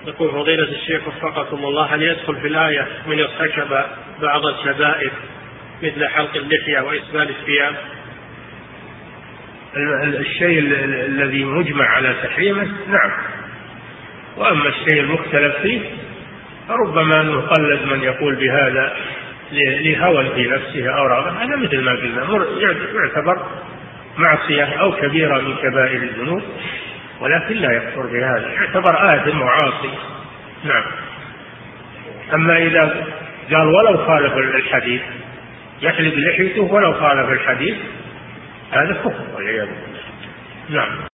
يقول فضيلة الشيخ وفقكم الله، هل يدخل في الآية من ارتكب بعض الكبائر مثل حلق اللحية وإسبال الثياب؟ الشيء الذي مجمع على تحريمه نعم، وأما الشيء المختلف فيه فربما أنه قلد من يقول بهذا لهوى في نفسه أو رغبة، هذا مثل ما قلنا يعتبر معصية أو كبيرة من كبائر الذنوب، ولكن لا يكفر بهذا، يعتبر آثم وعاصي. نعم. أما إذا قال ولو خالف الحديث، يحلق لحيته ولو خالف الحديث، هذا كفر والعياذ بالله. نعم.